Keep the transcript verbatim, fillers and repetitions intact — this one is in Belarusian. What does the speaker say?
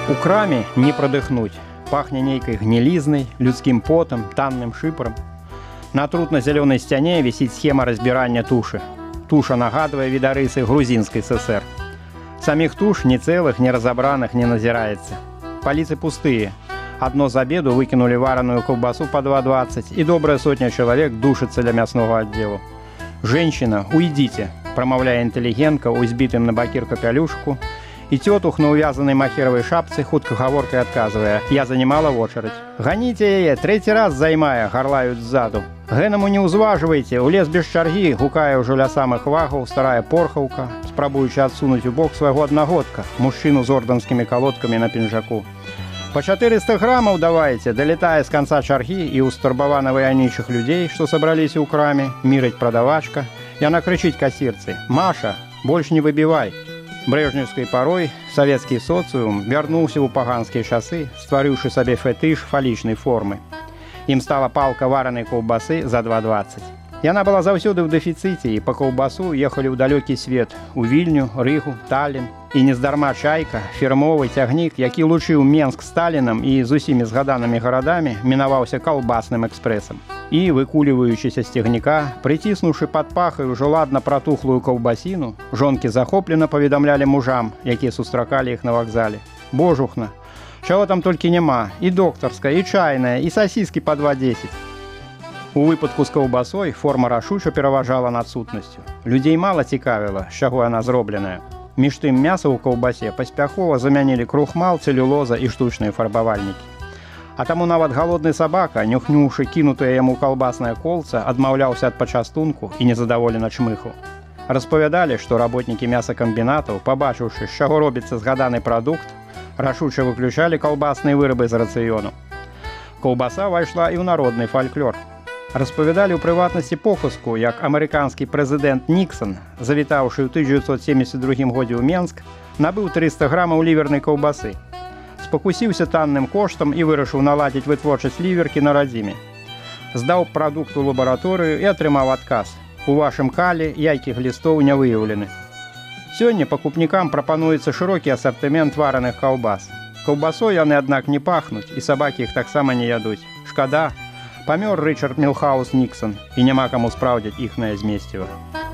У краме не продыхнуть. Пахне нейкой гнилизной, людским потом, танным шипром. На трутно-зеленой стене висит схема разбирания туши. Туша нагадывая видорысы грузинской ССР. Самих туш ни целых, ни разобранных не назирается. Полицы пустые. Одно за обеду выкинули вареную колбасу по два двадцать, и добрая сотня человек душится для мясного отдела. «Женщина, уйдите!» – промовляя интеллигентка у избитым на бакир капелюшку, и тетух на увязанной махеровой шапце хуткоговоркой отказывая. Я занимала в очередь. «Гоните яе, третий раз займая!» – горлают сзаду. «Генаму не узваживайте, улез без чарги!» – гукая уже ля самых вагаў старая порхаўка, спрабуючи отсунуть у бок свайго одногодка, мужчину з орденскими колодками на пинжаку. «По четыреста граммов давайте!» – долетая с конца чарги и у стурбавана ваянічих людей, что собрались у краме, мирить продавачка, яна кричить кассирцы: «Маша, больше не выбивай!» Брежневской порой советский социум вернулся у паганские часы, створивший себе фетиш фалічной формы. Им стала палка вареной колбасы за два двадцать. Яна была заўсёды в дефиците, и по колбасу ехали в далекий свет, у Вильню, Ригу, Таллин. И нездарма Чайка, фирмовый тягник, які лучил Менск Сталином и з усими згаданными городами, миновался колбасным экспрессом. И, выкуливающийся с тягника, притиснувши под пахой уже ладно протухлую колбасину, жонки захопленно поведомляли мужам, які сустракали их на вокзале: «Божухна, чего там только нема, и докторская, и чайная, и сосиски по два десять». У выпадку з колбасой форма рашуча пераважала над сутнасцю. Людзей мала цікавіла, з чаго яна зробленая. Між тым мяса ў каўбасе паспяхова замянілі крухмал, цэлюлоза і штучныя фарбавальнікі. А таму нават галодны сабака, нюхнуўшы кінутае яму калбаснае колца, адмаўляўся ад пачастунку і незадаволена чмыхаў. Распавядалі, што работнікі мясакамбінатаў, пабачыўшы, з чаго робіцца згаданы прадукт, рашуча выключалі каўбасныя вырабы з рацыёну. Каўбаса ўвайшла і ў народны фальклор. Распавядалі ў прыватнасці похуску, як амерыканскі прэзідэнт Ніксон, завітаўшы ў тысяча дзевяцьсот семьдесят другім годзе ў Менск, набыў триста граммаў лівернай каўбасы. Спакусіўся танным коштам і вырашыў наладзіць вытворчасць ліверкі на радзіме. Здаў прадукт у лабараторыю і атрымаў адказ: «У вашым калі яйкі глістоў не выяўлены». Сёння пакупнікам прапануецца шырокі асартымент вараных каўбас. Каўбасой яны, аднак, не пахнуць, і сабакі іх таксама не ядуць. Шкада, памёр Рычард Мілхаус Ніксон, і няма каму спраўдзіць іхнае змесціва.